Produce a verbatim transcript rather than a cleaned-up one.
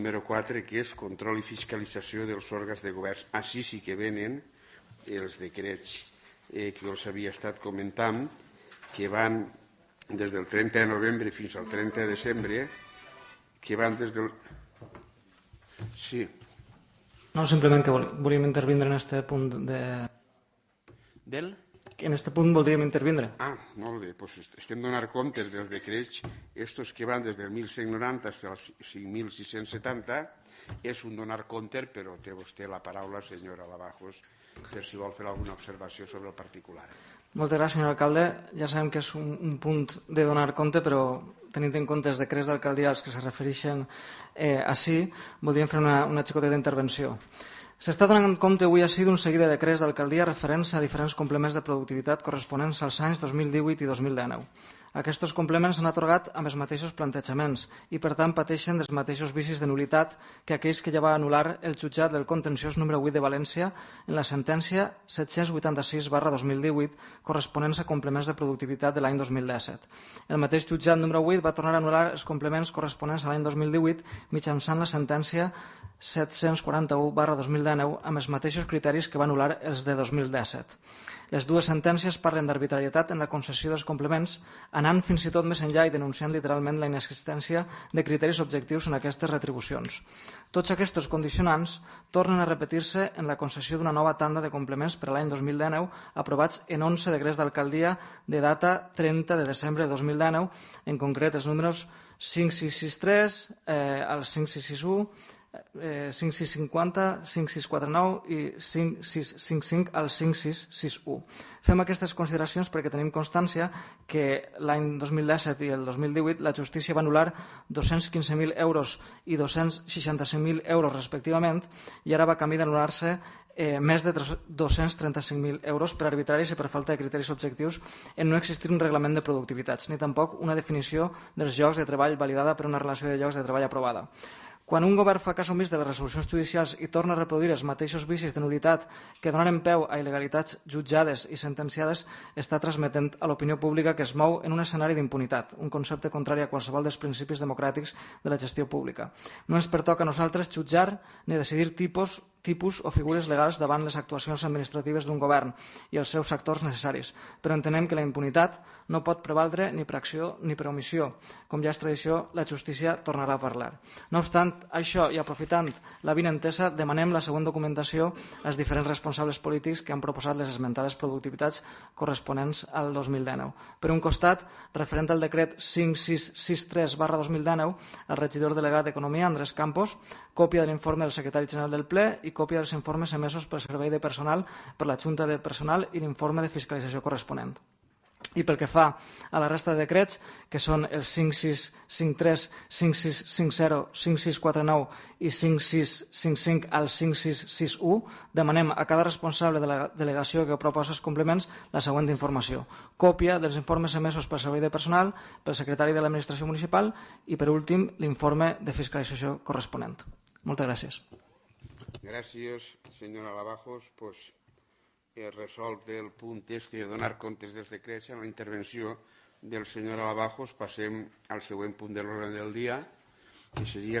número quatre, que és control i fiscalització dels òrgans de govern. Així sí que venen els decrets eh, que us havia estat comentant, que van des del trenta de novembre fins al trenta de desembre, que van des del... Sí. No, simplement que volíem intervindre en este punt de... Del? En este punt voldríem intervindre. Ah, molt bé. Pues estem donant comptes dels decrets estos que van des del mil cent noranta fins als cinc mil sis-cents setanta. És un donar compte, però té vostè la paraula, senyora Lavajos, per si vol fer alguna observació sobre el particular. Moltes gràcies, senyor alcalde. Ja sabem que és un, un punt de donar compte, però tenint en compte els decrets d'alcaldia als que se refereixen eh, així, voldríem fer una, una xicoteta d'intervenció. S'està donant compte avui així d'un seguit de decrets d'alcaldia referents a diferents complements de productivitat corresponents als anys dos mil divuit i dos mil dinou. Aquests complements s'han atorgat amb els mateixos plantejaments i, per tant, pateixen dels mateixos vicis de nul·litat que aquells que ja va anul·lar el jutjat del contenciós número vuit de València en la sentència set-cents vuitanta-sis barra dos mil divuit corresponents a complements de productivitat de l'any dos mil disset. El mateix jutjat número vuit va tornar a anul·lar els complements corresponents a l'any dos mil divuit mitjançant la sentència set-cents quaranta-u barra dos mil dinou amb els mateixos criteris que va anul·lar els de dos mil disset. Les dues sentències parlen d'arbitrarietat en la concessió dels complements, anant fins i tot més enllà i denunciant literalment la inexistència de criteris objectius en aquestes retribucions. Tots aquests condicionants tornen a repetir-se en la concessió d'una nova tanda de complements per a l'any dos mil dinou aprovats en onze decrets d'alcaldia de data trenta de desembre de dos mil dinou, en concret els números cinc sis sis tres, eh, el cinc sis sis u, Eh, cinc sis cinquanta, cinc sis quatre nou i cinc sis cinc cinc al cinc sis sis u. Fem aquestes consideracions perquè tenim constància que l'any dos mil disset i el dos mil divuit la justícia va anul·lar dos-cents quinze mil euros i dos-cents seixanta-cinc mil euros respectivament i ara va camí d'anul·lar-se eh, més de dos-cents trenta-cinc mil euros per arbitraris i per falta de criteris objectius en no existir un reglament de productivitats ni tampoc una definició dels llocs de treball validada per una relació de llocs de treball aprovada. Quan un govern fa cas omís de les resolucions judicials i torna a reproduir els mateixos vicis de nul·litat que donen peu a il·legalitats jutjades i sentenciades, està transmetent a l'opinió pública que es mou en un escenari d'impunitat, un concepte contrari a qualsevol dels principis democràtics de la gestió pública. No ens pertoca a nosaltres jutjar ni decidir tipus tipus o figures legals davant les actuacions administratives d'un govern i els seus actors necessaris, però entenem que la impunitat no pot prevaldre ni per acció ni per omissió. Com ja és tradició, la justícia tornarà a parlar. No obstant això, i aprofitant la vinentesa, demanem la següent documentació als diferents responsables polítics que han proposat les esmentades productivitats corresponents al dos mil dinou. Per un costat, referent al decret cinc sis sis tres barra dos mil dinou, el regidor delegat d'Economia, Andrés Campos, còpia de l'informe del secretari general del ple i còpia dels informes emesos pel Servei de Personal per la Junta de Personal i l'informe de fiscalització corresponent. I pel que fa a la resta de decrets, que són els cinc sis cinc tres, cinc sis cinc zero, cinc sis quatre nou i cinc sis cinc cinc al cinc sis sis u, demanem a cada responsable de la delegació que proposa els complements la següent informació. Còpia dels informes emesos pel Servei de Personal, pel secretari de l'Administració Municipal i, per últim, l'informe de fiscalització corresponent. Moltes gràcies. Gràcies, senyora Lavajos. Pues, he resolt el punt este de donar comptes dels decrets. En la intervenció del senyor Lavajos passem al següent punt de l'ordre del dia, que seria